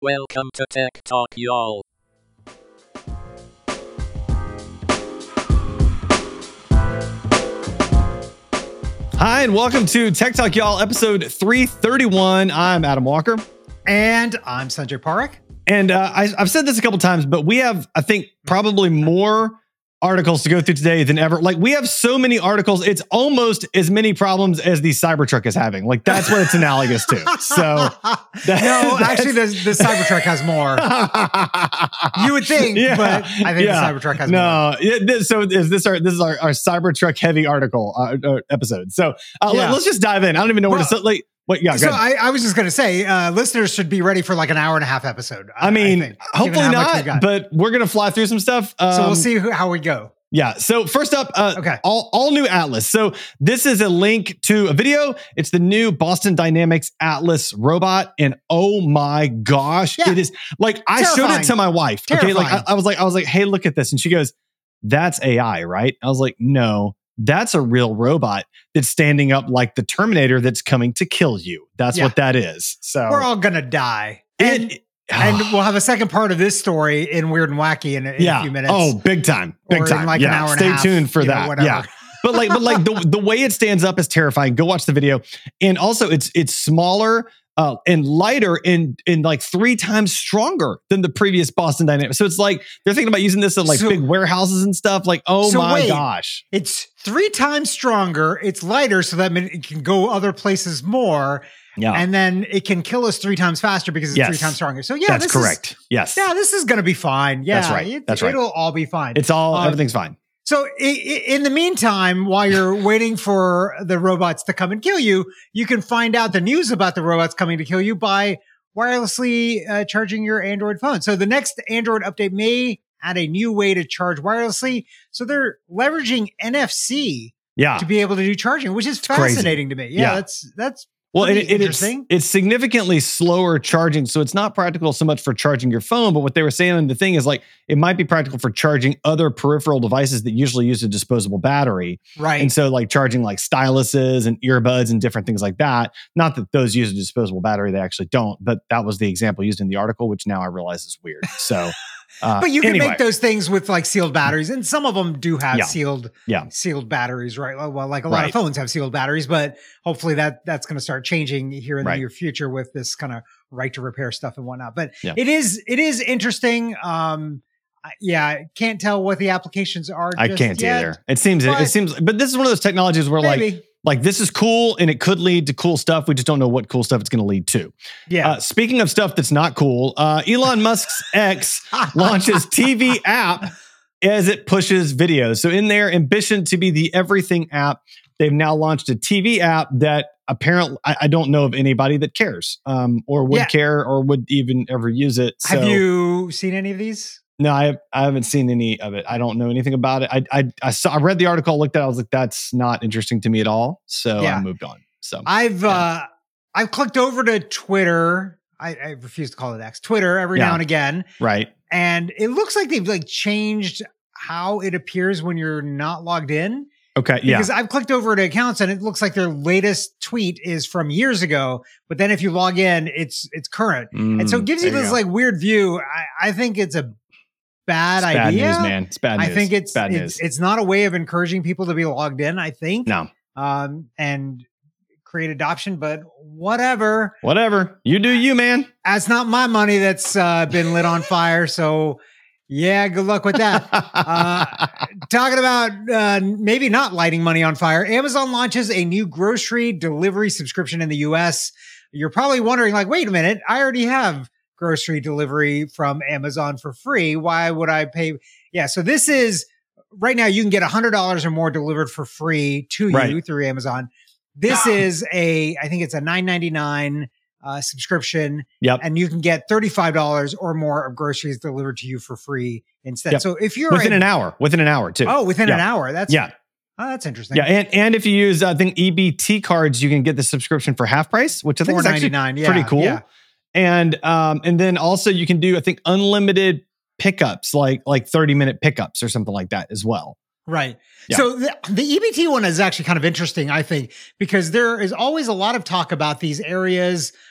Welcome to Tech Talk, y'all. Hi, and welcome to Tech Talk, y'all, episode 331. I'm Adam Walker. And I'm Sanjay Parekh. And I've said this a couple times, but we have, I think, probably more articles to go through today than ever. Like, we have so many articles, it's almost as many problems as the Cybertruck is having. Like, that's what it's analogous to. So, actually, the Cybertruck has more. You would think, but I think the Cybertruck has more. So this is our Cybertruck heavy article episode. So let's just dive in. I don't even know where to start. Like, I was just going to say, listeners should be ready for like an hour and a half episode. I think, hopefully not, but we're going to fly through some stuff. So we'll see how we go. Yeah. So first up, all new Atlas. So this is a link to a video. It's the new Boston Dynamics Atlas robot. And oh my gosh, it is like, I showed it to my wife. Terrifying. Okay. Like I was like, hey, look at this. And she goes, that's AI, right? I was like, no. That's a real robot that's standing up like the Terminator that's coming to kill you. That's what that is. So we're all going to die. And we'll have a second part of this story in Weird and Wacky in a few minutes. Oh, big time. Big time. Like an hour and a half. Stay tuned for that. Yeah. But like the way it stands up is terrifying. Go watch the video. And also it's smaller and lighter and like 3 times stronger than the previous Boston Dynamics. So it's like they're thinking about using this in like big warehouses and stuff. Like, gosh. It's 3 times stronger. It's lighter, so that it can go other places more. Yeah. And then it can kill us 3 times faster because it's 3 times stronger. So that's correct. Yes. Yeah, this is going to be fine. Yeah, that's right. That's right. It'll all be fine. It's all, everything's fine. So in the meantime, while you're waiting for the robots to come and kill you, you can find out the news about the robots coming to kill you by wirelessly charging your Android phone. So the next Android update may add a new way to charge wirelessly. So they're leveraging NFC to be able to do charging, which is fascinating to me. Yeah, that's well, interesting. It's significantly slower charging. So it's not practical so much for charging your phone, but what they were saying in the thing is like, it might be practical for charging other peripheral devices that usually use a disposable battery. Right. And so like charging like styluses and earbuds and different things like that. Not that those use a disposable battery, they actually don't, but that was the example used in the article, which now I realize is weird. So but you can make those things with like sealed batteries, and some of them do have sealed batteries, right? Well, like a lot of phones have sealed batteries, but hopefully that's going to start changing here in the near future with this kind of right to repair stuff and whatnot. But it is interesting. I can't tell what the applications are. I can't either. It seems, but this is one of those technologies where like this is cool and it could lead to cool stuff. We just don't know what cool stuff it's going to lead to. Yeah. Speaking of stuff that's not cool, Elon Musk's X launches TV app as it pushes videos. So in their ambition to be the everything app, they've now launched a TV app that apparently I don't know of anybody that cares or would care or would even ever use it. So, have you seen any of these? No, I haven't seen any of it. I don't know anything about it. I read the article, looked at it, I was like, that's not interesting to me at all. So I moved on. So I've clicked over to Twitter. I refuse to call it X. Twitter every now and again. Right. And it looks like they've like changed how it appears when you're not logged in. Okay. Because I've clicked over to accounts and it looks like their latest tweet is from years ago, but then if you log in, it's current. And so it gives you this like weird view. I think it's a bad idea. Bad news, man. It's bad news. I think it's bad news. It's not a way of encouraging people to be logged in, I think. No. And create adoption, but whatever. Whatever. You do you, man. That's not my money that's been lit on fire. So yeah, good luck with that. Talking about maybe not lighting money on fire, Amazon launches a new grocery delivery subscription in the US. You're probably wondering like, wait a minute, I already have grocery delivery from Amazon for free. Why would I pay? Yeah. So this is right now you can get $100 or more delivered for free to you through Amazon. This is I think it's a $9.99 subscription. Yep. And you can get $35 or more of groceries delivered to you for free instead. Yep. So if you're within an hour too. Oh, within an hour. That's Oh, that's interesting. Yeah, and if you use I think EBT cards, you can get the subscription for half price, which I think is actually pretty cool. Yeah. And then also you can do I think unlimited pickups, like 30-minute pickups or something like that as well. Right. Yeah. So the EBT one is actually kind of interesting, I think, because there is always a lot of talk about these areas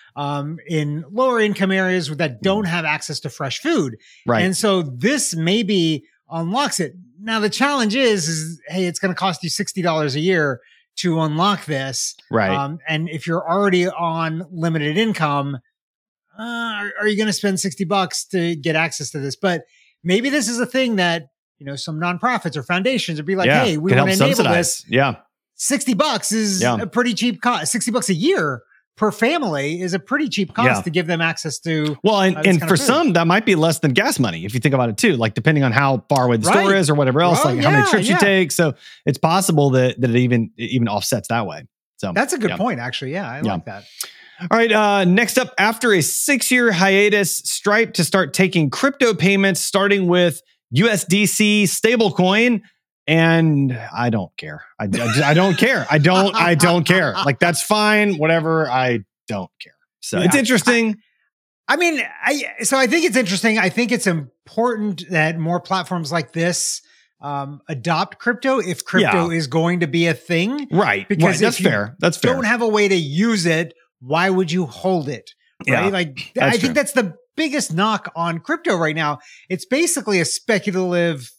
in lower income areas that don't have access to fresh food. Right. And so this maybe unlocks it. Now, the challenge is hey, it's going to cost you $60 a year to unlock this. Right. And if you're already on limited income, are you going to spend $60 to get access to this? But maybe this is a thing that, some nonprofits or foundations would be like, hey, we want to enable this. Yeah. $60 is a pretty cheap cost. $60 a year per family is a pretty cheap cost to give them access to. Well, and for some, that might be less than gas money if you think about it too. Like depending on how far away the store is or whatever else, how many trips you take. So it's possible that it even offsets that way. So that's a good point, actually. Yeah, I like that. All right. Next up, after a 6-year hiatus, Stripe to start taking crypto payments, starting with USDC stablecoin. And I don't care. I don't care. I don't care. Like that's fine. Whatever. I don't care. So it's interesting. I think it's interesting. I think it's important that more platforms like this adopt crypto if crypto is going to be a thing. Right. Because that's fair. That's fair. Don't have a way to use it. Why would you hold it? Right. Yeah, I think that's the biggest knock on crypto right now. It's basically a speculative,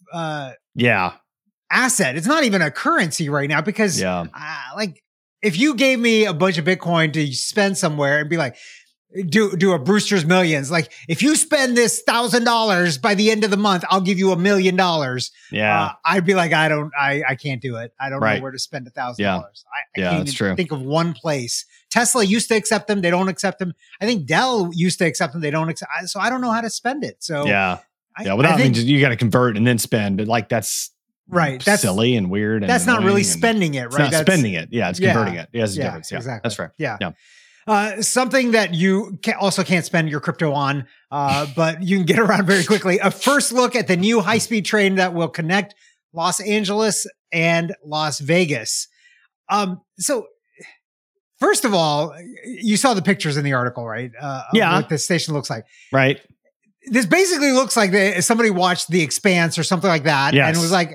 asset. It's not even a currency right now because if you gave me a bunch of Bitcoin to spend somewhere and be like, do a Brewster's Millions. Like if you spend this $1,000 by the end of the month, I'll give you $1 million. Yeah. I'd be like, I can't do it. I don't know where to spend $1,000. I can't even think of one place. Tesla used to accept them. They don't accept them. I think Dell used to accept them. They don't accept. So I don't know how to spend it. So well, that means you got to convert and then spend, but like that's That's silly and weird. And that's not really spending it, right? It's not spending it. Yeah, it's converting it. Yeah, it's a difference. Yeah, exactly. That's fair. Yeah. Something that you also can't spend your crypto on, but you can get around very quickly. A first look at the new high-speed train that will connect Los Angeles and Las Vegas. So first of all, you saw the pictures in the article, right? What the station looks like. Right. This basically looks like somebody watched The Expanse or something like that and was like,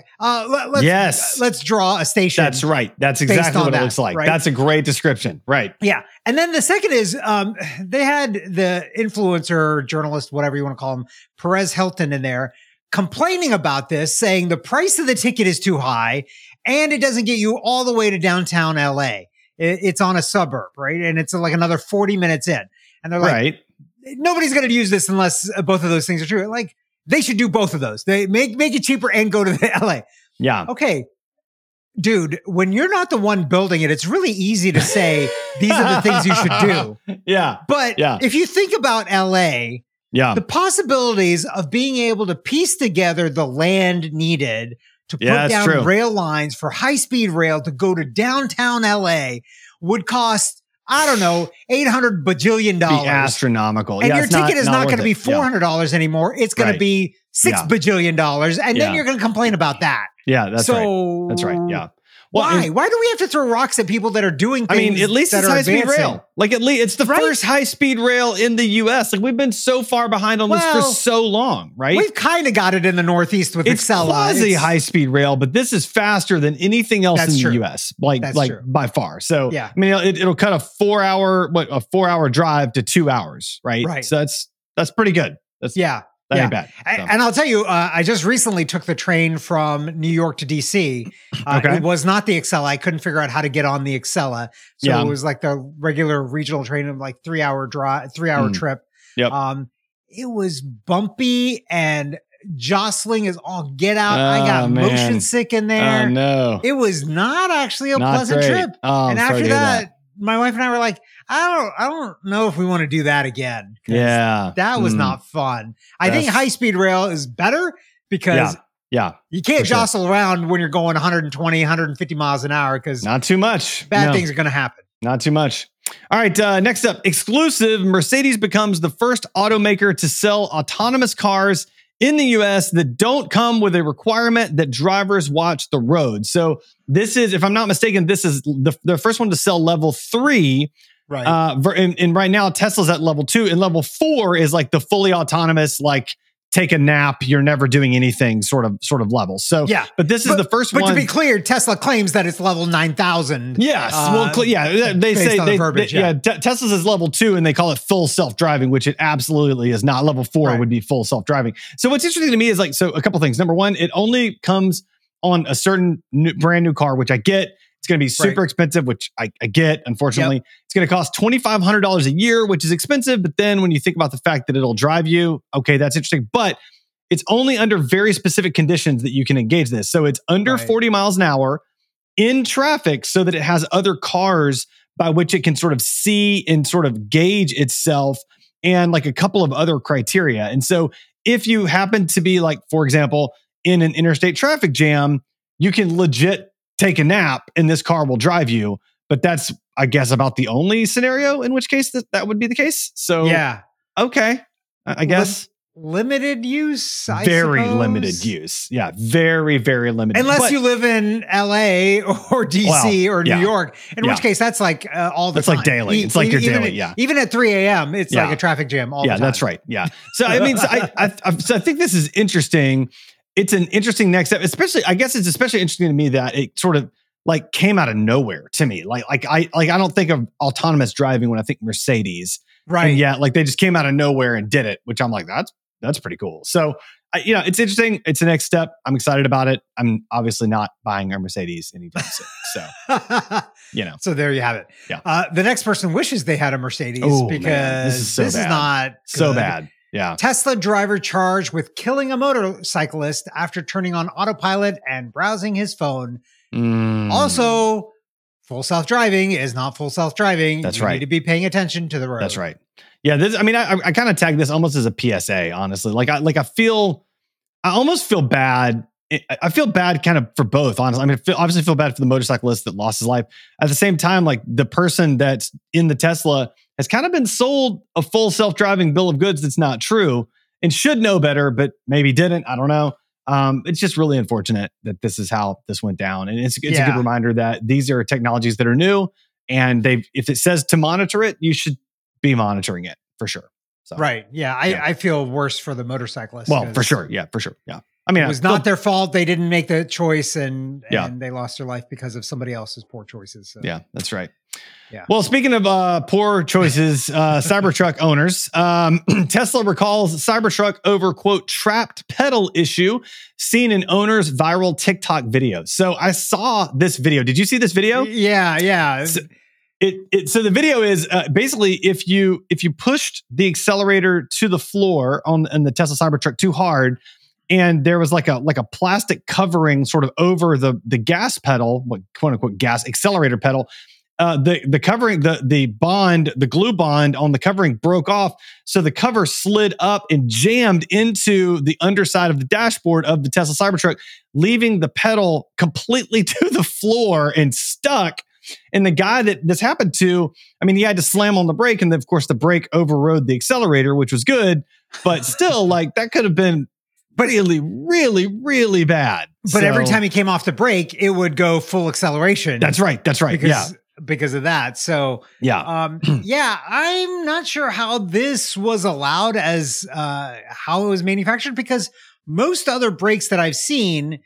let's draw a station. That's right. That's exactly what it looks like. Right? That's a great description. Right. Yeah. And then the second is they had the influencer, journalist, whatever you want to call him, Perez Hilton in there complaining about this, saying the price of the ticket is too high and it doesn't get you all the way to downtown LA. It's on a suburb, right? And it's like another 40 minutes in. And they're like, nobody's going to use this unless both of those things are true. Like they should do both of those. They make it cheaper and go to the LA. Yeah. Okay. Dude, when you're not the one building it, it's really easy to say these are the things you should do. Yeah. But if you think about LA, the possibilities of being able to piece together the land needed to put down rail lines for high-speed rail to go to downtown LA would cost, I don't know, $800 bajillion. Be astronomical. And your ticket is not going to be $400 anymore. It's going to be $6 bajillion. And then you're going to complain about that. Yeah, that's right. That's right. Yeah. Well, why do we have to throw rocks at people that are doing things? I mean, at least it's high-speed rail. Like at least it's the first high-speed rail in the U.S. Like we've been so far behind on this for so long, right? We've kind of got it in the Northeast with Excella. Quasi high-speed rail, but this is faster than anything else in the U.S. Like by far. So I mean, it'll cut a 4-hour drive to 2 hours, right? Right. So that's pretty good. That ain't bad. So. And I'll tell you, I just recently took the train from New York to DC. It was not the Excella. I couldn't figure out how to get on the Excella. So it was like the regular regional train of like 3-hour trip. Yep. It was bumpy and jostling is all get out. I got motion sick in there. Oh no. It was not actually a pleasant trip. Oh, and after that, my wife and I were like, I don't know if we want to do that again. Yeah. That was not fun. I think high-speed rail is better because you can't jostle around when you're going 120, 150 miles an hour because not too much. Bad things are going to happen. Not too much. All right. Next up, exclusive. Mercedes becomes the first automaker to sell autonomous cars in the US that don't come with a requirement that drivers watch the road. So this is, if I'm not mistaken, this is the first one to sell level 3. Right. And right now Tesla's at level 2 and level 4 is like the fully autonomous, like take a nap, you're never doing anything sort of level. So, Yeah. but this is the first But one. to be clear, Tesla claims that it's level 9,000. Yes. They based say on the verbiage, Tesla's is level 2 and they call it full self-driving, which it absolutely is not. Level 4 Right. would be full self-driving. So what's interesting to me is so a couple things. Number one, it only comes on a certain brand new car, which I get. It's going to be super expensive, which I get. Unfortunately, it's going to cost $2,500 a year, which is expensive. But then when you think about the fact that it'll drive you, okay, that's interesting. But it's only under very specific conditions that you can engage this. So it's under 40 miles an hour in traffic so that it has other cars by which it can sort of see and sort of gauge itself and like a couple of other criteria. And so if you happen to be like, for example, in an interstate traffic jam, you can legit take a nap and this car will drive you. But that's, I guess, about the only scenario in which case that would be the case. So, okay, I guess. Limited use, very suppose. Limited use. Yeah, very, very limited. Unless you live in LA or DC or New York, in which case that's like all the time. That's like daily. It's like your daily, Even at 3 a.m., it's like a traffic jam all the time. Yeah, that's right. Yeah. So, I mean, so I think this is interesting. It's an interesting next step, especially, I guess it's especially interesting to me that it sort of like came out of nowhere to me. I don't think of autonomous driving when I think Mercedes. Right. And yet, like they just came out of nowhere and did it, which I'm like, that's pretty cool. So, it's interesting. It's the next step. I'm excited about it. I'm obviously not buying a Mercedes anytime soon. So, So there you have it. Yeah. The next person wishes they had a Mercedes because man, this is not so good. Bad. Yeah. Tesla driver charged with killing a motorcyclist after turning on autopilot and browsing his phone. Also, full self-driving is not full self-driving. That's you right. need to be paying attention to the road. That's right. Yeah, I kind of tag this almost as a PSA, honestly. I almost feel bad. I feel bad kind of for both, honestly. I mean, obviously feel bad for the motorcyclist that lost his life. At the same time, like the person that's in the Tesla has kind of been sold a full self-driving bill of goods that's not true and should know better, but maybe didn't. I don't know. It's just really unfortunate that this is how this went down. And it's a good reminder that these are technologies that are new and if it says to monitor it, you should be monitoring it for sure. So, right. Yeah. I feel worse for the motorcyclist. Well, for sure. Yeah, for sure. Yeah. I mean, it was not their fault. They didn't make the choice and they lost their life because of somebody else's poor choices. So. Yeah, that's right. Yeah. Well, speaking of poor choices, Cybertruck owners, Tesla recalls Cybertruck over, quote, trapped pedal issue seen in owner's viral TikTok video. So I saw this video. Did you see this video? Yeah. So the video is basically if you pushed the accelerator to the floor on the Tesla Cybertruck too hard, and there was like a plastic covering sort of over the gas pedal, what quote unquote gas accelerator pedal. The covering, the glue bond on the covering broke off. So the cover slid up and jammed into the underside of the dashboard of the Tesla Cybertruck, leaving the pedal completely to the floor and stuck. And the guy that this happened to, I mean, he had to slam on the brake. And then, of course, the brake overrode the accelerator, which was good. But still, like that could have been really, really, really bad. But every time he came off the brake, it would go full acceleration. That's right. Because of that. So, I'm not sure how this was allowed as how it was manufactured, because most other brakes that I've seen,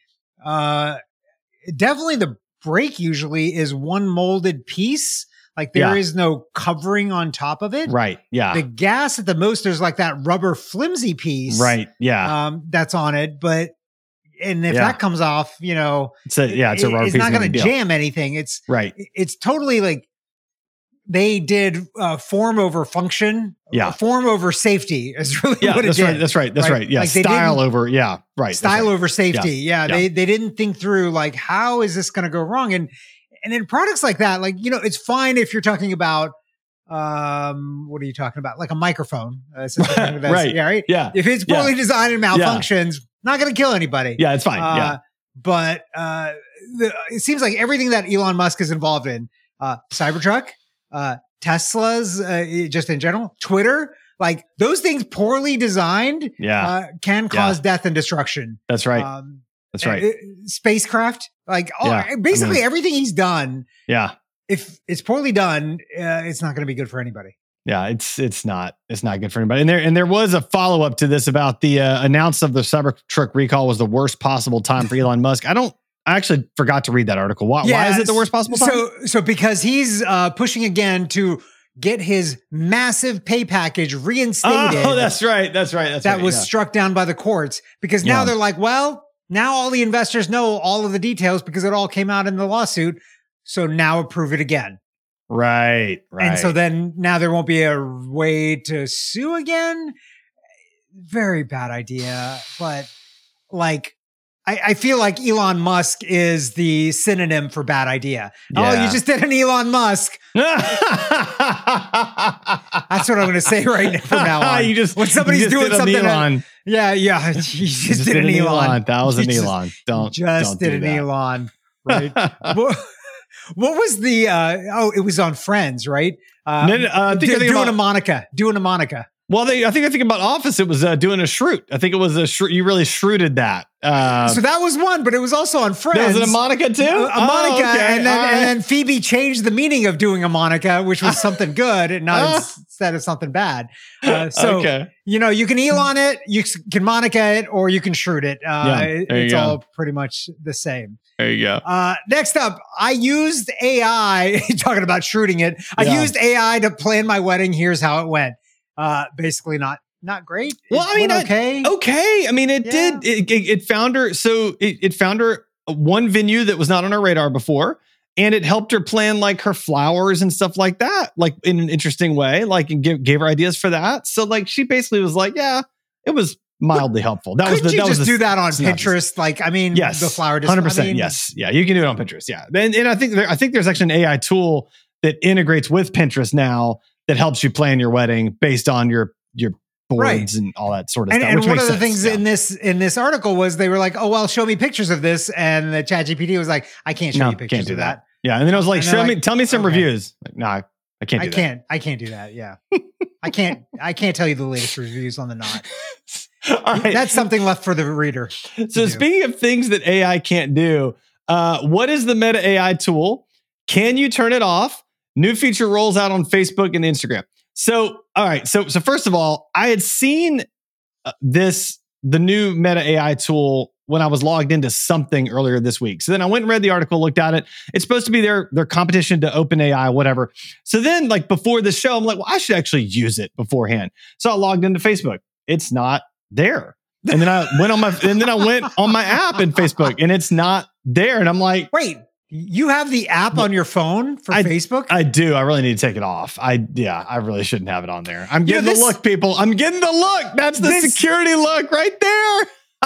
definitely the brake usually is one molded piece. Like there is no covering on top of it. Right. Yeah. The gas at the most, there's like that rubber flimsy piece. Right. Yeah. That's on it. And if that comes off, it's a rubber piece. It's not going to jam anything. It's right. It's totally like they did form over function. Form over safety is really what it did. That's right. Yeah. Like style over. Yeah. Right. Style over safety. Yeah. They didn't think through like, how is this going to go wrong? And in products like that, like, it's fine if you're talking about, what are you talking about? Like a microphone. Right. Yeah. Right. Yeah. If it's poorly designed and malfunctions, not going to kill anybody. Yeah. It's fine. But it seems like everything that Elon Musk is involved in, Cybertruck, Tesla's, just in general, Twitter, like those things poorly designed, can cause death and destruction. That's right. That's right. Spacecraft, like basically everything he's done. Yeah. If it's poorly done, it's not going to be good for anybody. Yeah, it's not good for anybody. And there was a follow up to this about the announce of the Cybertruck recall was the worst possible time for Elon Musk. I actually forgot to read that article. Why is it the worst possible time? So because he's pushing again to get his massive pay package reinstated. Oh, that's right. That was struck down by the courts because now they're like, well, now all the investors know all of the details because it all came out in the lawsuit. So now approve it again. Right. And so then now there won't be a way to sue again. Very bad idea. But like, I feel like Elon Musk is the synonym for bad idea. Yeah. Oh, you just did an Elon Musk. That's what I'm going to say right from now on. When somebody's doing something. Elon. Yeah. You just did an Elon. That was an Elon. Don't did an that. Elon. Right. What was the, it was on Friends, right? Doing a Monica. Well, I think about Office. It was doing a shroot. I think it was a shroot. You really shrooted that. So that was one, but it was also on Friends. Was it a Monica too? A Monica, okay. and then Phoebe changed the meaning of doing a Monica, which was something good, and not instead of something bad. You can Elon it, you can Monica it, or you can shroot it. It's all pretty much the same. There you go. Next up, I used AI. Talking about shrooting it, I used AI to plan my wedding. Here's how it went. Basically not great. Well, I mean, okay. I mean, it found her. So it found her one venue that was not on her radar before, and it helped her plan like her flowers and stuff like that, like in an interesting way, like and gave her ideas for that. So like she basically was like, yeah, it was mildly helpful. Do that on Pinterest? Like, I mean, yes, the flower 100%. Yes, yeah, you can do it on Pinterest. Yeah, and I think there's actually an AI tool that integrates with Pinterest now that helps you plan your wedding based on your boards and all that sort of stuff. And one of the things in this article was they were like, oh, well, show me pictures of this. And the ChatGPT was like, I can't show you pictures of that. Yeah. And then I was like, tell me some reviews. Like, no, I can't do that. I can't do that. Yeah. I can't tell you the latest reviews on the knot. All right. That's something left for the reader. So speaking of things that AI can't do, what is the Meta AI tool? Can you turn it off? New feature rolls out on Facebook and Instagram. So, all right. So first of all, I had seen the new Meta AI tool when I was logged into something earlier this week. So then I went and read the article, looked at it. It's supposed to be their competition to OpenAI, whatever. So then, like before the show, I'm like, well, I should actually use it beforehand. So I logged into Facebook. It's not there. And then I went on my app in Facebook, and it's not there. And I'm like, wait. You have the app on your phone for Facebook? I do. I really need to take it off. I really shouldn't have it on there. I'm getting the look, people. I'm getting the look. That's the security look right there.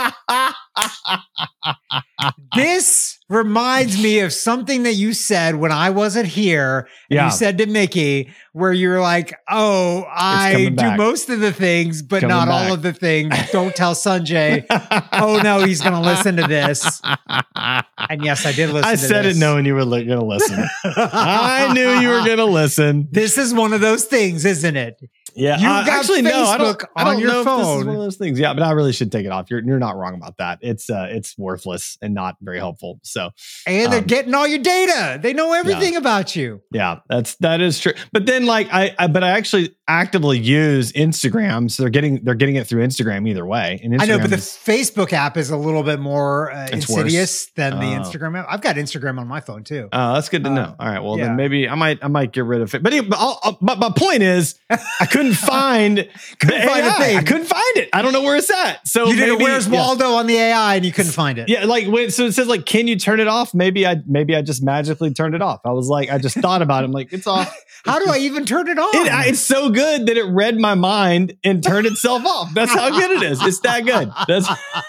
This reminds me of something that you said when I wasn't here. You said to Mickey, where you were like, oh, I do most of the things, but not all of the things. Don't tell Sanjay. Oh, no, he's going to listen to this. And yes, I did listen to this. I said it knowing you were going to listen. I knew you were going to listen. This is one of those things, isn't it? Yeah, you got actually, Facebook I don't on your know phone. If this is one of those things. Yeah, but I really should take it off. You're not wrong about that. It's worthless and not very helpful. So, and they're getting all your data. They know everything about you. Yeah, that is true. But then, like, I actually actively use Instagram, so they're getting it through Instagram either way. And I know, but the Facebook app is a little bit more insidious than the Instagram app. I've got Instagram on my phone too. Oh, that's good to know. All right, well then maybe I might get rid of it. But my point is, I couldn't find the AI. I couldn't find it. I don't know where it's at. So you did where's Waldo on the AI and you couldn't find it. Yeah, like so it says like, can you turn it off? Maybe I just magically turned it off. I was like, I just thought about it. I'm like, it's off. How do I even turn it on? It's so good that it read my mind and turned itself off. That's how good it is. It's that good. That's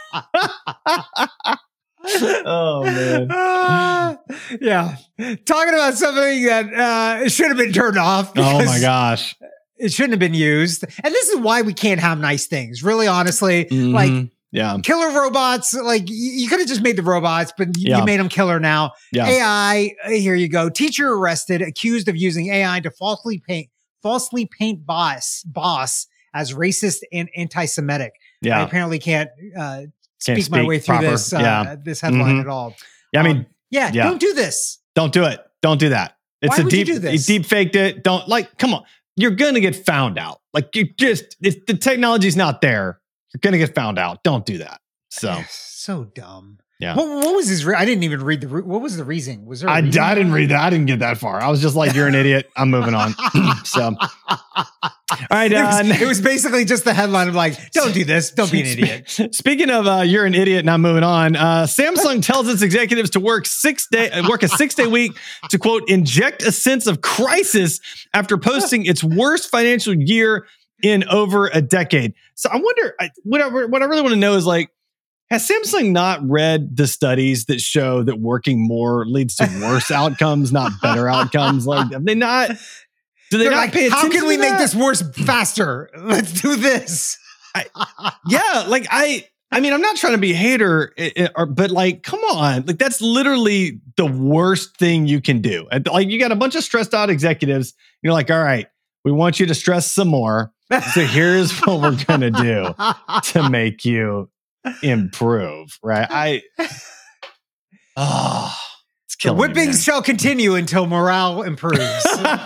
oh man. Yeah. Talking about something that should have been turned off. Oh my gosh. It shouldn't have been used. And this is why we can't have nice things. Really, honestly, like killer robots, like you could have just made the robots, but you made them killer now. Yeah. AI, here you go. Teacher arrested, accused of using AI to falsely paint boss as racist and anti-Semitic. Yeah. I apparently can't speak my way through this headline at all. Yeah, I mean, don't do this. Don't do it. Don't do that. It's Why would you do this? He deep faked it. Don't come on. you're going to get found out. Like the technology's not there. You're going to get found out. Don't do that. So, so dumb. Yeah. What was his? I didn't even read what was the reasoning? Was there? I didn't read that. I didn't get that far. I was just like, you're an idiot. I'm moving on. So, all right. It was basically just the headline of like, don't do this. Don't be an idiot. Speaking of, you're an idiot. And I'm moving on. Samsung tells its executives to work a 6-day week to quote, inject a sense of crisis after posting its worst financial year in over a decade. So I wonder, what I really want to know is like, has Samsung not read the studies that show that working more leads to worse outcomes, not better outcomes? Like, have they not? Do they They're not like, pay attention? how can we to make that? this worse faster? Let's do this. Yeah, like I mean, I'm not trying to be a hater, but like, come on, like that's literally the worst thing you can do. Like, you got a bunch of stressed out executives. You're like, all right, we want you to stress some more. So here's what we're gonna do to make you improve, right? It's killing me, Whippings shall continue until morale improves.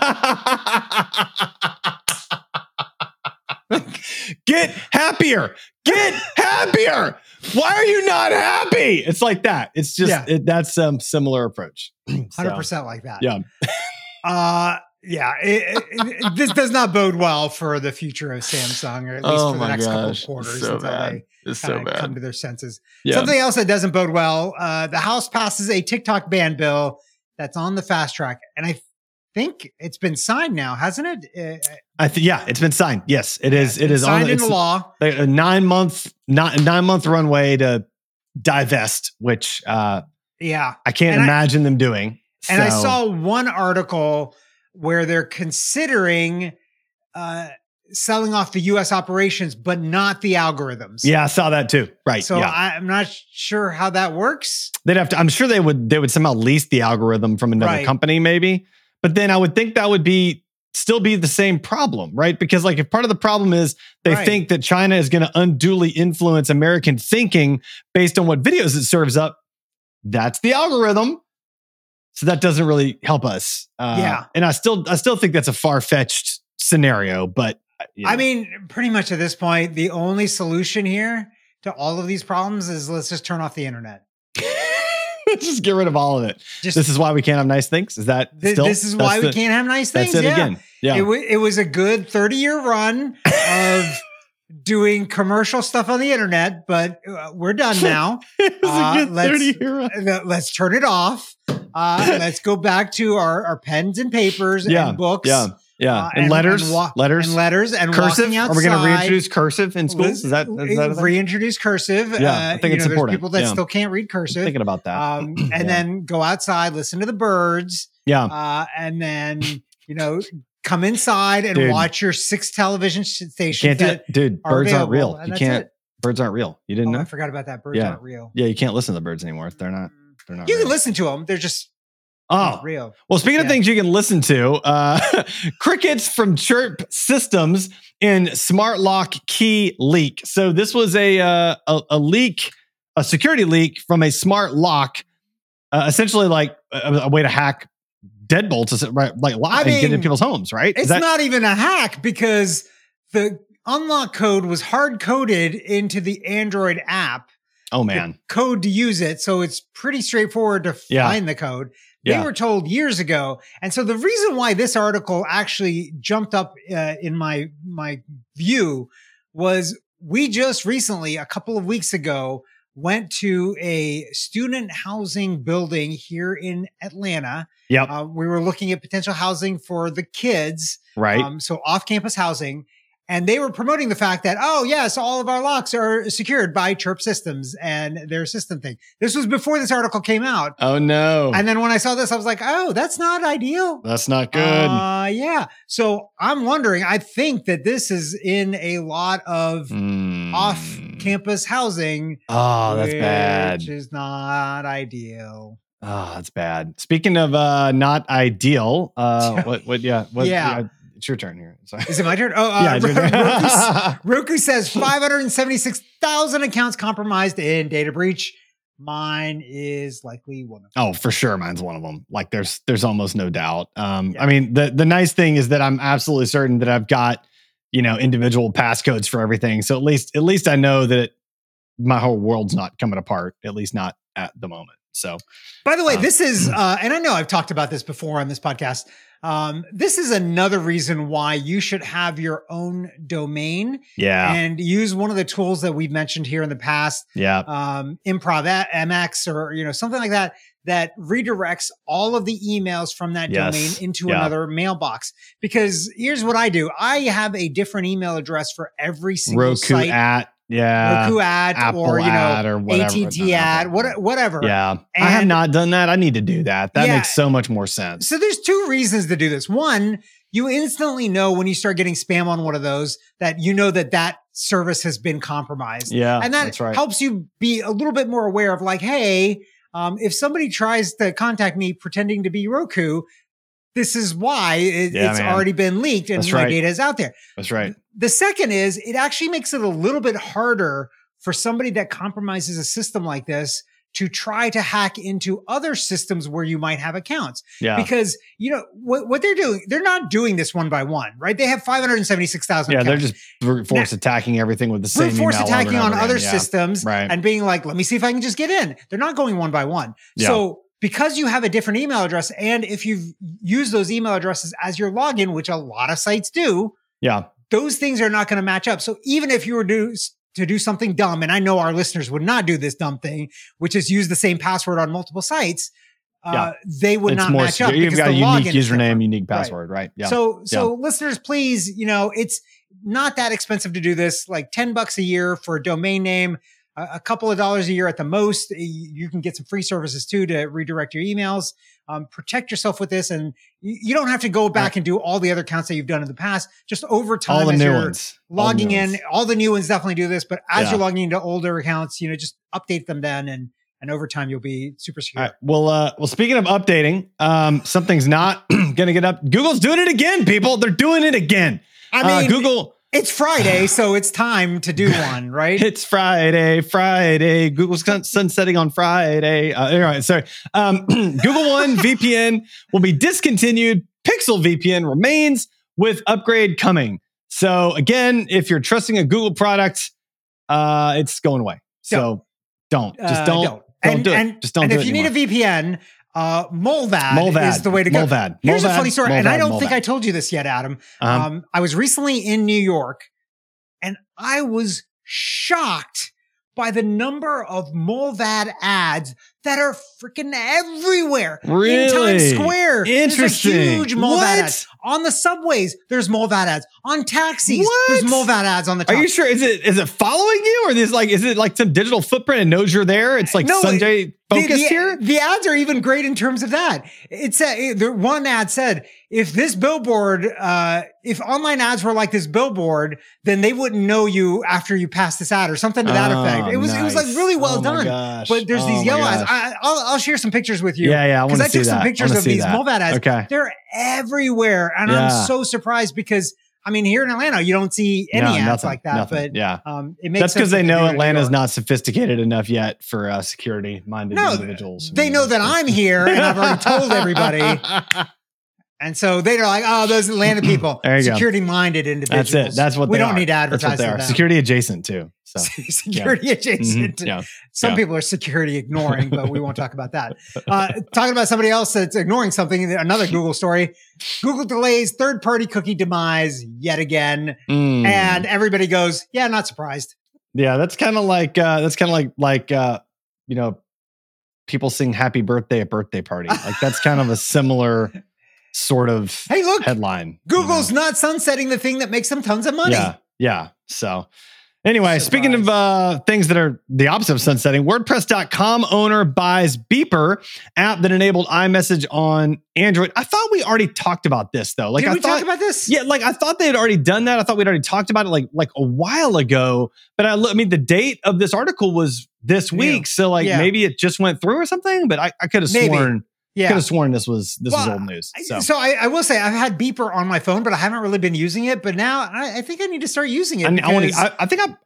Get happier. Get happier. Why are you not happy? It's like that. It's just that's some similar approach. 100% like that. Yeah. This does not bode well for the future of Samsung, or at least for the next couple of quarters until they come to their senses. Yeah. Something else that doesn't bode well, the House passes a TikTok ban bill that's on the fast track. And I think it's been signed now, hasn't it? It's been signed. Yes, it is. It is signed into law. A 9-month runway to divest, which I can't imagine them doing. And I saw one article where they're considering selling off the U.S. operations, but not the algorithms. Yeah, I saw that too. Right. So I'm not sure how that works. They'd have to. I'm sure they would somehow lease the algorithm from another company, maybe. But then I would think that would still be the same problem, right? Because like if part of the problem is they think that China is going to unduly influence American thinking based on what videos it serves up, that's the algorithm. So that doesn't really help us. And I still think that's a far-fetched scenario, but I mean, pretty much at this point, the only solution here to all of these problems is let's just turn off the internet. Just get rid of all of it. This is why we can't have nice things. Is that this is why we can't have nice things? That's it again. Yeah. It was a good 30-year run of doing commercial stuff on the internet, but we're done now. Let's turn it off. Let's go back to our pens and papers and books. And letters and cursive. walking outside. Are we going to reintroduce cursive in schools? Is that reintroduce cursive? Yeah, I think it's important. There's people that still can't read cursive. I'm thinking about that. And then go outside, listen to the birds. Yeah. And then come inside and watch your 6 television stations. Dude, birds aren't real. You can't. Birds aren't real. You didn't know? I forgot about that. Birds aren't real. Yeah, you can't listen to the birds anymore. They're not. You can listen to them. They're just real. Well, speaking of things you can listen to, crickets from Chirp Systems in Smart Lock key leak. So this was a leak, a security leak from a smart lock, essentially like a way to hack deadbolts, right? Like lock and get into people's homes, right? It's not even a hack because the unlock code was hard coded into the Android app. Oh man, the code to use it. So it's pretty straightforward to find the code. They were told years ago. And so the reason why this article actually jumped up in my view was we just recently, a couple of weeks ago, went to a student housing building here in Atlanta. Yep. We were looking at potential housing for the kids. Right. So off-campus housing. And they were promoting the fact that, all of our locks are secured by Chirp Systems and their system thing. This was before this article came out. Oh, no. And then when I saw this, I was like, oh, that's not ideal. That's not good. Yeah. So I'm wondering, I think that this is in a lot of off-campus housing. Oh, that's bad. Which is not ideal. Oh, that's bad. Speaking of not ideal, it's your turn here. Sorry. Is it my turn? Roku says 576,000 accounts compromised in data breach. Mine is likely one of them. Oh, for sure, mine's one of them. Like there's almost no doubt. I mean, the nice thing is that I'm absolutely certain that I've got, individual passcodes for everything. So at least I know that my whole world's not coming apart, at least not at the moment. So, by the way, this is, and I know I've talked about this before on this podcast. This is another reason why you should have your own domain. Yeah. And use one of the tools that we've mentioned here in the past. Yeah. Improv MX or, something like that redirects all of the emails from that domain into another mailbox. Because here's what I do. I have a different email address for every single Roku site. Roku at, Apple or whatever. AT&T at, whatever. Yeah. And I have not done that. I need to do that. That makes so much more sense. So there's two reasons to do this. One, you instantly know when you start getting spam on one of those that that service has been compromised. Yeah. And that that's right. helps you be a little bit more aware of like, hey, if somebody tries to contact me pretending to be Roku, this is why it's already been leaked and my data is out there. That's right. The second is it actually makes it a little bit harder for somebody that compromises a system like this to try to hack into other systems where you might have accounts. Yeah. Because, what they're doing, they're not doing this one by one, right? They have 576,000 accounts. They're just brute force attacking everything with the same email. Brute force attacking on other again. systems and being like, let me see if I can just get in. They're not going one by one. Yeah. So because you have a different email address, and if you've used those email addresses as your login, which a lot of sites do, those things are not going to match up. So even if you were to do something dumb, and I know our listeners would not do this dumb thing, which is use the same password on multiple sites, they would not match up. You've got a unique username, unique password, right? Yeah. So listeners, please, it's not that expensive to do this, like $10 a year for a domain name. A couple of dollars a year at the most. You can get some free services too to redirect your emails. Protect yourself with this, and you don't have to go back and do all the other accounts that you've done in the past. Just over time, all the as new you're ones. logging in, all the new ones definitely do this. But as you're logging into older accounts, just update them then, and over time you'll be super secure. All right. Well, speaking of updating, something's not going to get up. Google's doing it again, people. They're doing it again. I mean, Google. It's Friday, so it's time to do one, right? It's Friday. Google's sunsetting on Friday. Anyway, sorry. Google One VPN will be discontinued. Pixel VPN remains with upgrade coming. So again, if you're trusting a Google product, it's going away. So don't do it. Just don't do it. And if you need a VPN, Mullvad is the way to go. Here's a funny story, and I don't think I told you this yet, Adam. I was recently in New York, and I was shocked by the number of Mullvad ads that are freaking everywhere. Really? In Times Square. Interesting. There's a huge Mullvad ads. On the subways, there's Mullvad ads. On taxis, there's Mullvad ads on the top. Are you sure? Is it following you, or is it like some digital footprint and knows you're there? It's like Sanjay focused here? The ads are even great in terms of that. One ad said, if this billboard, if online ads were like this billboard, then they wouldn't know you after you pass this ad or something to that effect. It was like really well done. Gosh. But there's these yellow ads. I'll share some pictures with you. Yeah, I want to see that. Because I took some pictures of these Mullvad ads. Okay. They're everywhere. And I'm so surprised because, I mean, here in Atlanta, you don't see any ads like that. Nothing. But it makes that's because they know Atlanta's not sophisticated enough yet for security-minded individuals. They know that I'm here and I've already told everybody. And so they're like, oh, those Atlanta people, security-minded individuals. That's it. That's what we they don't are. need to advertise they are. Security adjacent too. So security adjacent. Mm-hmm. Some people are security ignoring, but we won't talk about that. Talking about somebody else that's ignoring something. Another Google story. Google delays third-party cookie demise yet again, and everybody goes, "Yeah, not surprised." Yeah, that's kind of like people sing "Happy Birthday" at birthday party. Like that's kind of a similar sort of headline. Google's not sunsetting the thing that makes them tons of money. Yeah. So anyway, speaking of things that are the opposite of sunsetting, WordPress.com owner buys Beeper app that enabled iMessage on Android. I thought we already talked about this though. Did we talk about this? Yeah, I thought they had already done that. I thought we'd already talked about it like a while ago. But I mean, the date of this article was this week, so maybe it just went through or something. But I could have sworn. Yeah. Could have sworn this was old news. So I will say I've had Beeper on my phone, but I haven't really been using it. But now I think I need to start using it. I think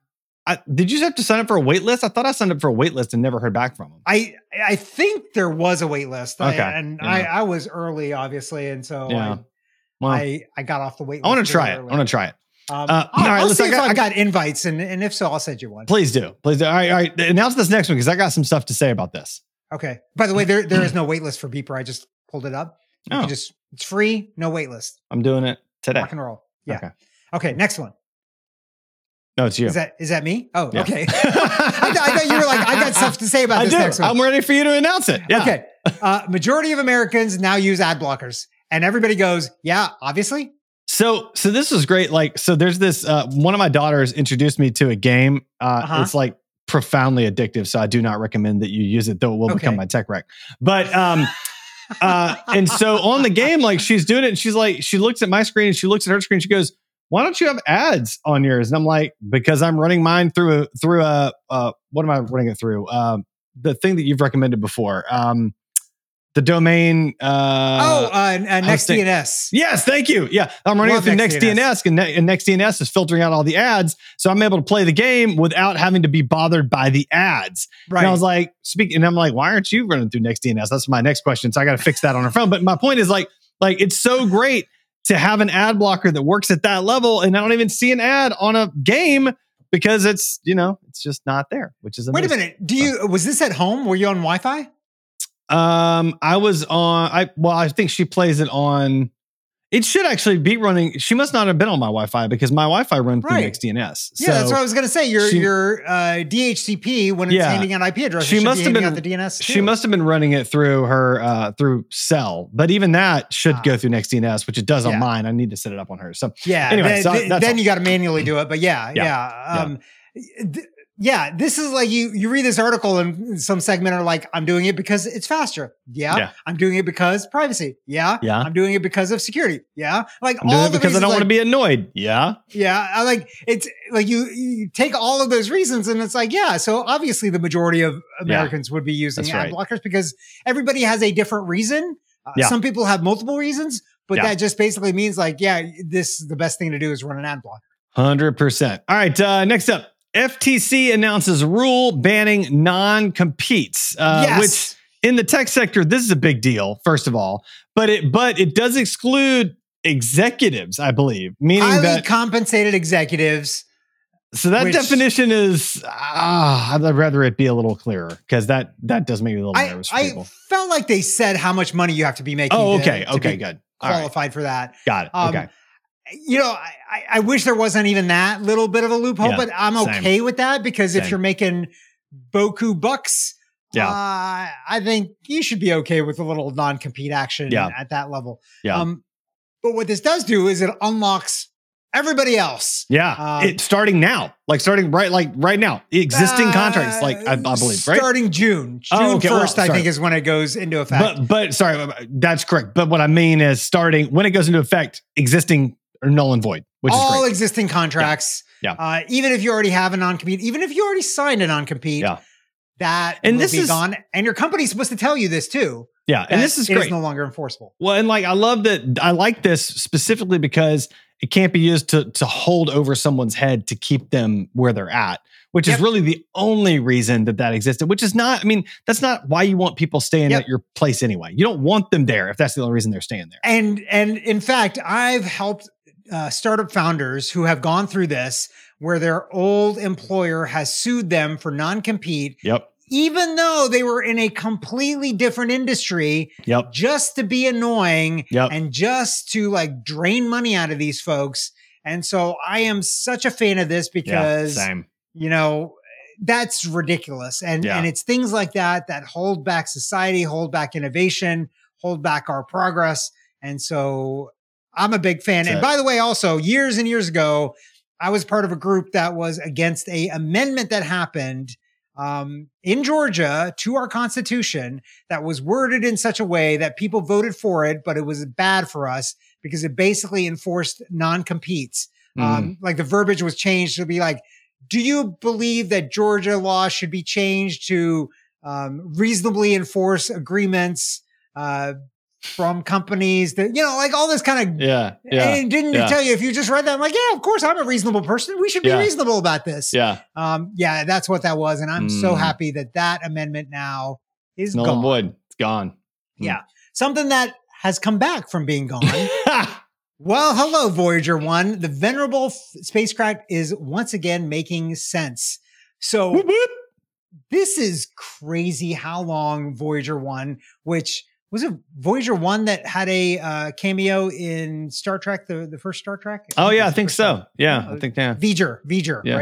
Did you have to sign up for a wait list? I thought I signed up for a wait list and never heard back from them. I think there was a wait list. Okay. I was early, obviously, and so I got off the wait list. I want to try it. I want to try it. All right, I'll see if I got invites, and if so, I'll send you one. Please do. Please do. All right. Announce this next one because I got some stuff to say about this. Okay. By the way, there is no wait list for Beeper. I just pulled it up. It's free, no wait list. I'm doing it today. Rock and roll. Yeah. Okay. Next one. No, it's you. Is that me? Oh, yeah. Okay. I thought you were like, I got stuff to say about this next one. I'm ready for you to announce it. Yeah. Okay. Majority of Americans now use ad blockers, and everybody goes, yeah, obviously. So this was great. Like, so there's this, one of my daughters introduced me to a game. It's like profoundly addictive. So I do not recommend that you use it, though it will become my tech wreck. But, and so on the game, like she's doing it and she's like, she looks at my screen and she looks at her screen. She goes, why don't you have ads on yours? And I'm like, because I'm running mine through a what am I running it through? The thing that you've recommended before. The domain. NextDNS. Yes, thank you. Yeah, I'm running it through NextDNS, and NextDNS is filtering out all the ads, so I'm able to play the game without having to be bothered by the ads. Right. And I was like, and I'm like, why aren't you running through NextDNS? That's my next question. So I got to fix that on her phone. But my point is like it's so great to have an ad blocker that works at that level, and I don't even see an ad on a game because it's just not there, which is amazing. Wait a minute. Was this at home? Were you on Wi-Fi? I was on, I think she plays it on, it should actually be running. She must not have been on my Wi-Fi because my Wi-Fi runs through NextDNS. Yeah, that's what I was going to say. Your DHCP, when it's handing out IP addresses, she must have been the DNS too. She must have been running it through her, through Cell, but even that should go through NextDNS, which it does on mine. I need to set it up on hers. So anyway, then you got to manually do it, but this is like you read this article and some segment are like, I'm doing it because it's faster. Yeah. I'm doing it because privacy. Yeah. I'm doing it because of security. Yeah. Like I'm doing it because I don't want to be annoyed. Yeah. Yeah. I like it's like you take all of those reasons and it's like, so obviously the majority of Americans would be using ad blockers because everybody has a different reason. Some people have multiple reasons, but that just basically means like, the best thing to do is run an ad blocker. 100%. All right. Next up. FTC announces rule banning non-competes, which in the tech sector, this is a big deal, first of all, but it does exclude executives, I believe, meaning highly compensated executives. So that definition is, I'd rather it be a little clearer because that does make me a little nervous for people. I felt like they said how much money you have to be making. Oh, okay. Good. Qualified for that. Got it. Okay. I wish there wasn't even that little bit of a loophole, but I'm okay with that because if you're making boku bucks, I think you should be okay with a little non-compete action at that level. Yeah. But what this does do is it unlocks everybody else. Yeah. It's starting now, starting right now, existing contracts, I believe, right? Starting June 1st, I think is when it goes into effect. But sorry, that's correct. But what I mean is starting when it goes into effect, existing or null and void, which is all great. Existing contracts. Yeah. Even if you already have a non-compete, even if you already signed a non-compete, that will be gone. And your company's supposed to tell you this too. Yeah. And this is great. It is no longer enforceable. Well, and I love that. I like this specifically because it can't be used to hold over someone's head to keep them where they're at, which is really the only reason that existed, which is not, that's not why you want people staying at your place anyway. You don't want them there if that's the only reason they're staying there. And in fact, I've helped startup founders who have gone through this where their old employer has sued them for non-compete. Yep. Even though they were in a completely different industry, just to be annoying and just to drain money out of these folks. And so I am such a fan of this because, that's ridiculous. And it's things like that hold back society, hold back innovation, hold back our progress. And so I'm a big fan. And by the way, also years and years ago, I was part of a group that was against a amendment that happened in Georgia to our Constitution that was worded in such a way that people voted for it, but it was bad for us because it basically enforced non-competes. The verbiage was changed to be like, do you believe that Georgia law should be changed to reasonably enforce agreements from companies that, like all this kind of, Yeah. and didn't yeah. tell you, if you just read that, I'm like, yeah, of course I'm a reasonable person. We should be Yeah. reasonable about this. Yeah. That's what that was. And I'm so happy that amendment now is Null gone. and void. It's gone. Yeah. Something that has come back from being gone. Well, hello, Voyager 1. The venerable spacecraft is once again making sense. So Whoop, whoop. this is crazy how long Voyager 1, which was it Voyager 1 that had a cameo in Star Trek, the first Star Trek? Oh, yeah, I think so. Yeah, I think, yeah. V'ger, Yeah.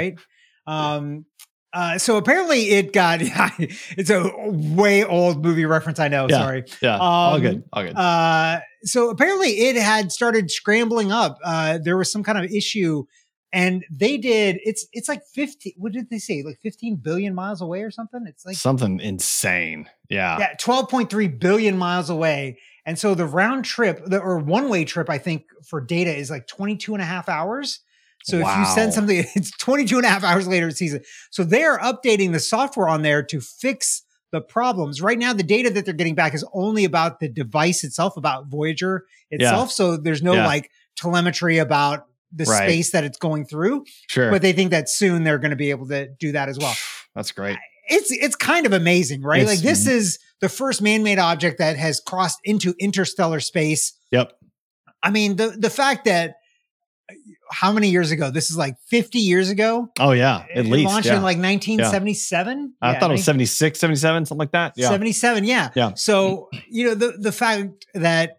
right? So apparently it got, it's a way old movie reference, I know, Yeah. sorry. Yeah, all good. So apparently it had started scrambling up. There was some kind of issue, and they did, it's like 50, what did they say? Like 15 billion miles away or something? It's like something insane. Yeah. 12.3 billion miles away. And so the round trip, or one-way trip, I think, for data is like 22 and a half hours. So if you send something, it's 22 and a half hours later it sees it. So they are updating the software on there to fix the problems. Right now, the data that they're getting back is only about the device itself, about Voyager itself. Yeah. So there's no like telemetry about the space that it's going through. Sure. But they think that soon they're going to be able to do that as well. That's great. It's kind of amazing, right? Like this is the first man-made object that has crossed into interstellar space. Yep. I mean, the fact that how many years ago? This is like 50 years ago. Oh yeah, at least. Launched in like 1977. I thought it was 76, 77, something like that. Yeah. 77. Yeah. Yeah. So, the fact that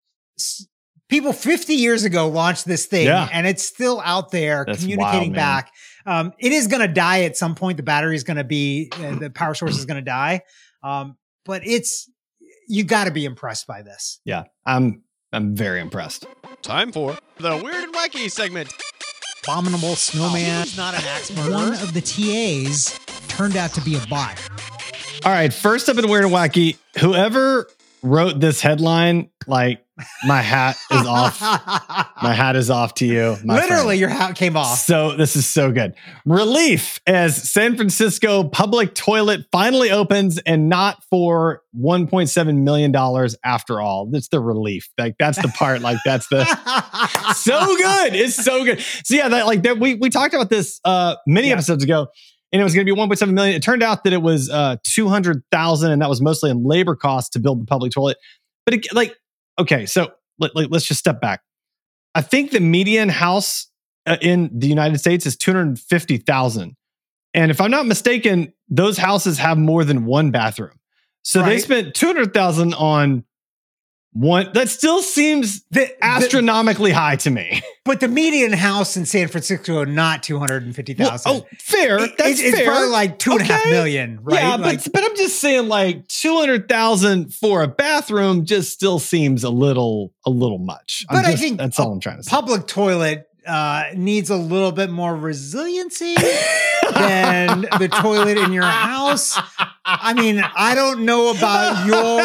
people 50 years ago launched this thing and it's still out there communicating back. It is going to die at some point. The battery is going to be, the power source is going to die. But you got to be impressed by this. Yeah. I'm very impressed. Time for the Weird and Wacky segment. Abominable Snowman. He's not an axe murderer. One of the TAs turned out to be a bot. All right. First up in Weird and Wacky, whoever wrote this headline, like, my hat is off. My hat is off to you. Literally, friend. your hat came off. So this is so good. Relief as San Francisco public toilet finally opens, and not for $1.7 million after all. That's the relief. Like, that's the part. Like, that's the so good. It's so good. So yeah, we talked about this many episodes ago, and it was going to be 1.7 million. It turned out that it was 200,000, and that was mostly in labor costs to build the public toilet. But okay, so let's just step back. I think the median house in the United States is 250,000. And if I'm not mistaken, those houses have more than one bathroom. So they spent 200,000 on one. That still seems astronomically high to me. But the median house in San Francisco, not 250,000. Well, fair. That's fair. It's probably like 2.5 million, right? Yeah, but I'm just saying, like, 200,000 for a bathroom just still seems a little much. But I think that's all I'm trying to say. Public toilet needs a little bit more resiliency than the toilet in your house. I mean, I don't know about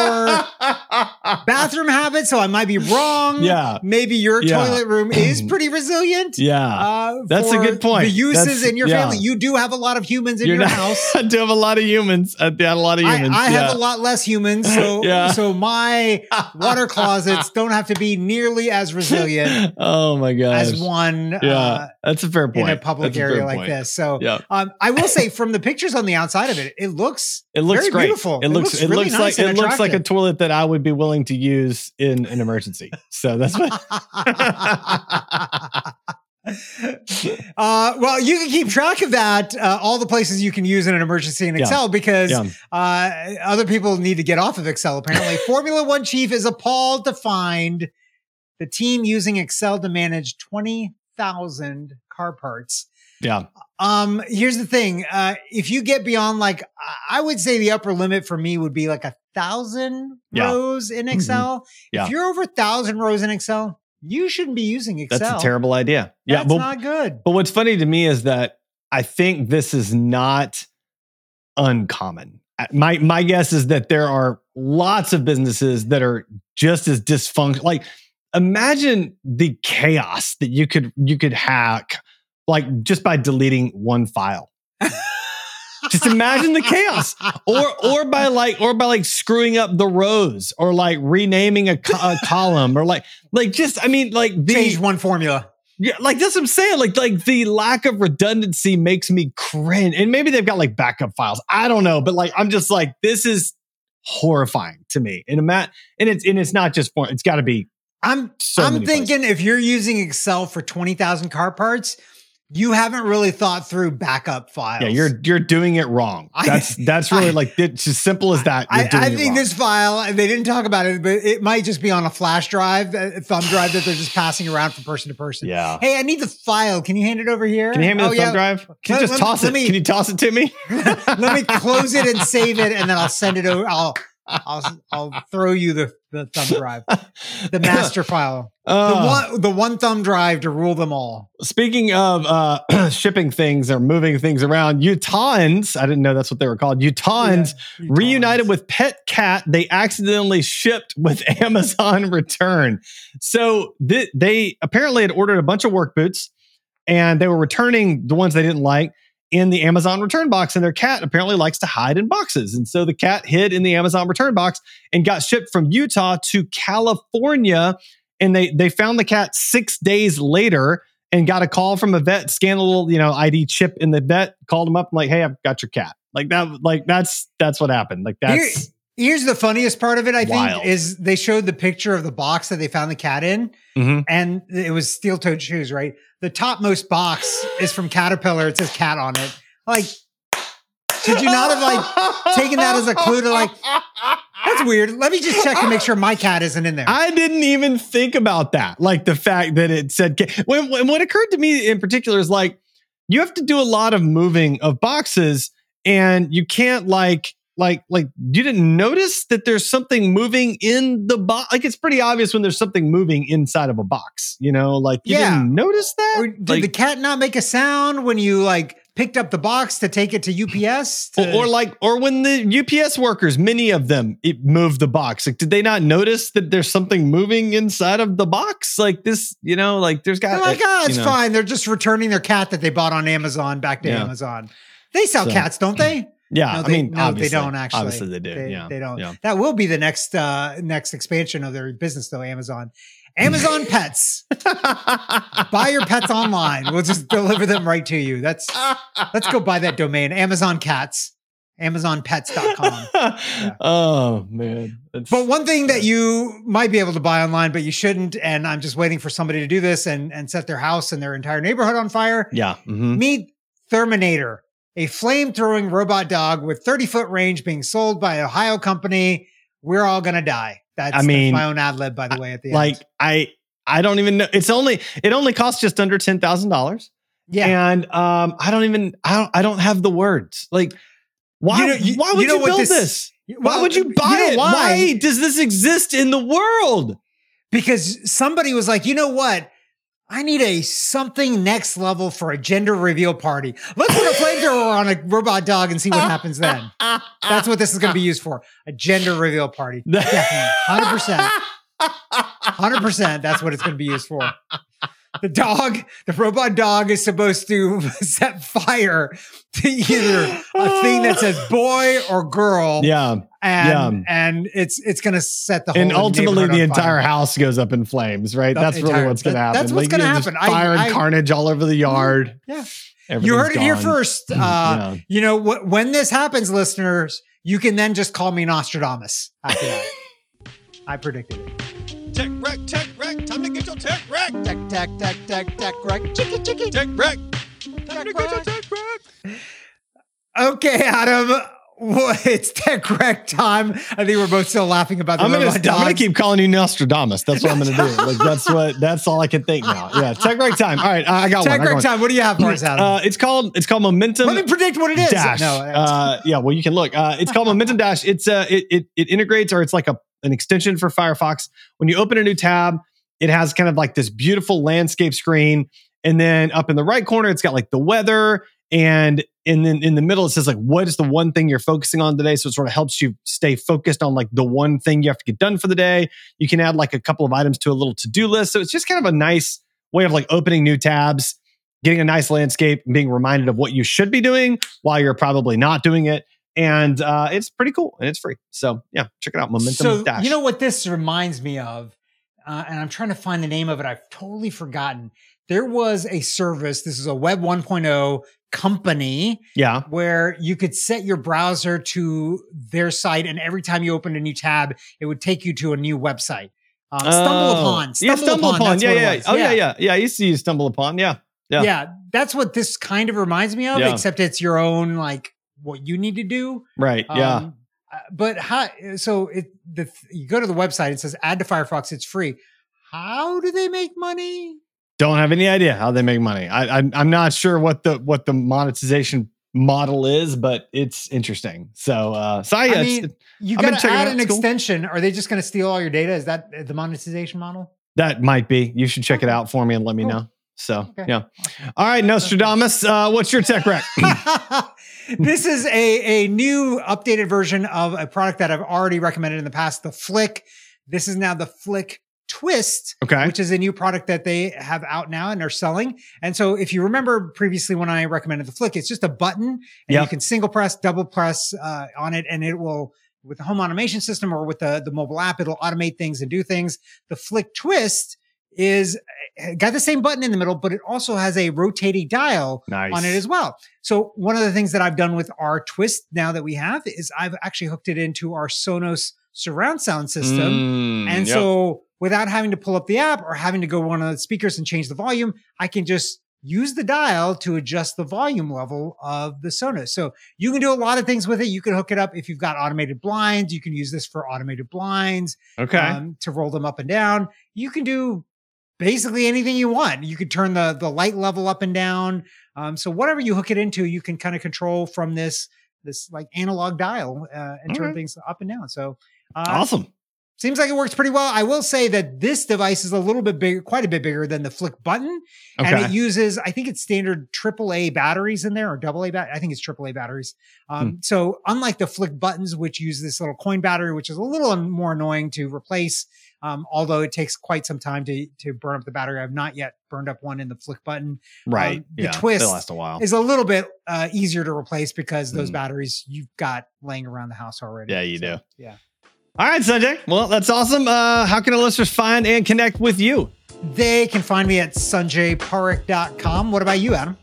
your bathroom habits, so I might be wrong. Yeah. Maybe your toilet room is pretty resilient. Yeah. That's a good point. The uses in your family. You do have a lot of humans in your house. I do have a lot of humans. I have a lot less humans. So my water closets don't have to be nearly as resilient. Oh my gosh. As one. That's a fair point. In a public area like this. So I will say, from the pictures on the outside of it, it looks very great. Beautiful. It looks really nice like a toilet that I would be willing to use in an emergency. So that's what. Well, you can keep track of that. All the places you can use in an emergency in Excel, because other people need to get off of Excel. Apparently, Formula One chief is appalled to find the team using Excel to manage 20,000 car parts. Yeah. Here's the thing. If you get beyond, like, I would say the upper limit for me would be like 1,000 rows in Excel. Mm-hmm. If you're over 1,000 rows in Excel, you shouldn't be using Excel. That's a terrible idea. That's not good. But what's funny to me is that I think this is not uncommon. My guess is that there are lots of businesses that are just as dysfunctional. Like, imagine the chaos that you could hack, like, just by deleting one file. Just imagine the chaos, or by like screwing up the rows, or like renaming a column, or like just, I mean, like Change one formula. Yeah, like that's what I'm saying. Like the lack of redundancy makes me cringe. And maybe they've got like backup files. I don't know, but like I'm just like, this is horrifying to me. And it's not just for, it's got to be. I'm thinking if you're using Excel for 20,000 car parts, you haven't really thought through backup files. Yeah, you're doing it wrong. That's really like, it's as simple as that. I think this file, they didn't talk about it, but it might just be on a flash drive, a thumb drive that they're just passing around from person to person. Yeah. Hey, I need the file. Can you hand it over here? Can you hand me the thumb drive? Can you just toss it? Can you toss it to me? Let me close it and save it, and then I'll send it over. I'll throw you the thumb drive, the master file, the one thumb drive to rule them all. Speaking of shipping things or moving things around, Utahns, I didn't know that's what they were called. Utahns reunited with pet cat they accidentally shipped with Amazon return. So they apparently had ordered a bunch of work boots, and they were returning the ones they didn't like in the Amazon return box, and their cat apparently likes to hide in boxes. And so the cat hid in the Amazon return box and got shipped from Utah to California. And they found the cat 6 days later and got a call from a vet, scanned a little, ID chip in the vet, called him up like, hey, I've got your cat. Like that, that's what happened. Like that's here's the funniest part of it, I wild. think, is they showed the picture of the box that they found the cat in, and it was steel-toed shoes, right? The topmost box is from Caterpillar. It says cat on it. Like, should you not have like taken that as a clue to like, that's weird. Let me just check to make sure my cat isn't in there. I didn't even think about that. Like the fact that it said cat. What occurred to me in particular is like, you have to do a lot of moving of boxes, and you can't like you didn't notice that there's something moving in the box. Like, it's pretty obvious when there's something moving inside of a box, like you didn't notice that. Or did the cat not make a sound when you like picked up the box to take it to UPS? Or when the UPS workers, many of them, it moved the box. Like, did they not notice that there's something moving inside of the box? Like this, like there's got. They're like, it's fine. They're just returning their cat that they bought on Amazon back to Amazon. They sell cats, don't they? Yeah, they don't actually. Obviously, they do. They don't. Yeah. That will be the next expansion of their business, though. Amazon Pets. Buy your pets online. We'll just deliver them right to you. Let's go buy that domain. Amazon Cats. AmazonPets.com. Yeah. Oh man! But one thing that you might be able to buy online, but you shouldn't, and I'm just waiting for somebody to do this and set their house and their entire neighborhood on fire. Yeah. Meet Terminator, a flame-throwing robot dog with 30-foot range being sold by an Ohio company. We're all gonna die. That's my own ad lib, by the way. At the end, I don't even know. It only costs just under $10,000. Yeah, and I don't have the words. Like, why would you build this? Why would you buy it? Why does this exist in the world? Because somebody was like, you know what? I need a something next level for a gender reveal party. Let's put a flamethrower on a robot dog and see what happens then. That's what this is going to be used for. A gender reveal party. Definitely. 100%. 100%. That's what it's going to be used for. The robot dog is supposed to set fire to either a thing that says boy or girl. Yeah. And it's going to set the whole and ultimately the entire house goes up in flames, right? That's really what's going to happen. That's what's going to happen. Fire and carnage all over the yard. Yeah. You heard it here first. When this happens, listeners, you can then just call me Nostradamus after that. I predicted it. Tech wreck, time to get your tech wreck. Tech wreck. Chicky. Tech wreck. Time to get your tech wreck. Okay, Adam. It's tech wreck time. I think we're both still laughing about the robot dogs. I'm going to keep calling you Nostradamus. That's what I'm going to do. Like that's all I can think now. Yeah, tech wreck time. All right, I got one. Tech wreck time. What do you have for us, Adam? It's called Momentum. Let me predict what it is. Dash. No. Well, you can look. It's called Momentum Dash. It's it integrates, or it's like an extension for Firefox. When you open a new tab, it has kind of like this beautiful landscape screen, and then up in the right corner, it's got like the weather. And then in the middle, it says like, what is the one thing you're focusing on today? So it sort of helps you stay focused on like the one thing you have to get done for the day. You can add like a couple of items to a little to-do list. So it's just kind of a nice way of like opening new tabs getting a nice landscape, and being reminded of what you should be doing while you're probably not doing it. And it's pretty cool and it's free. So yeah, check it out. Momentum So Dash. you know what this reminds me of? And I'm trying to find the name of it. I've totally forgotten. There was a service. This is a Web 1.0 company Yeah. where you could set your browser to their site, and every time you opened a new tab, it would take you to a new website. Stumble Upon. Yeah, Stumble Upon. That's Yeah, what it yeah. was. Oh, yeah. I used to use Stumble Upon. Yeah. Yeah, that's what this kind of reminds me of, Yeah. except it's your own, like, what you need to do. Right. Yeah. But how? So you go to the website. It says add to Firefox. It's free. How do they make money? Don't have any idea how they make money. I'm not sure what the monetization model is, but it's interesting. So yeah, I mean, you I've been got to checking it add out. an It's cool. extension. Are they just going to steal all your data? Is that the monetization model? that might be. You should check it out for me and let me Cool. know. So Okay. yeah. All right, Nostradamus. What's your tech rec? This is a new updated version of a product that I've already recommended in the past, the Flick. This is now the Flick Twist, Okay. which is a new product that they have out now and are selling. And so if you remember previously when I recommended the Flick, it's just a button and Yep. you can single press, double press on it, and it will, with the home automation system or with the mobile app, it'll automate things and do things. The Flick Twist is got the same button in the middle, but it also has a rotating dial Nice. on it as well. So one of the things that I've done with our Twist now that we have is I've actually hooked it into our Sonos surround sound system. And so without having to pull up the app or having to go one of the speakers and change the volume, I can just use the dial to adjust the volume level of the Sonos. So you can do a lot of things with it. You can hook it up if you've got automated blinds. You can use this for automated blinds Okay. to roll them up and down. You can do basically anything you want. You could turn the light level up and down. So whatever you hook it into, you can kind of control from this like analog dial and turn Okay. things up and down. So Awesome. seems like it works pretty well. I will say that this device is a little bit bigger, quite a bit bigger than the Flick button. And Okay. it uses, I think it's standard AAA batteries in there or AA I think it's AAA batteries. So unlike the Flick buttons, which use this little coin battery, which is a little more annoying to replace, although it takes quite some time to burn up the battery. I've not yet burned up one in the Flick button. Right. the yeah. Twist They last a while. Is a little bit easier to replace because those batteries you've got laying around the house already. Yeah, you do. Yeah. All right, Sanjay. Well, that's awesome. How can our listeners find and connect with you? They can find me at sanjayparekh.com. What about you, Adam?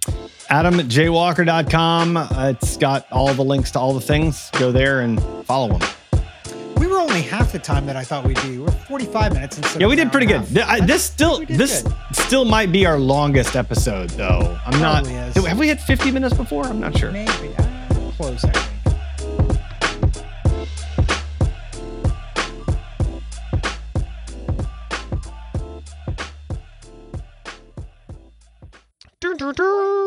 AdamJWalker.com. It's got all the links to all the things. Go there and follow them. We were only half the time that I thought we'd be. We're 45 minutes. Instead Yeah, of we an did pretty hour good. and a half. We did This good. still might be our longest episode, though. I'm not. Probably is. Have we had 50 minutes before? I'm not sure. Maybe. Close, I think. Dun, dun, dun.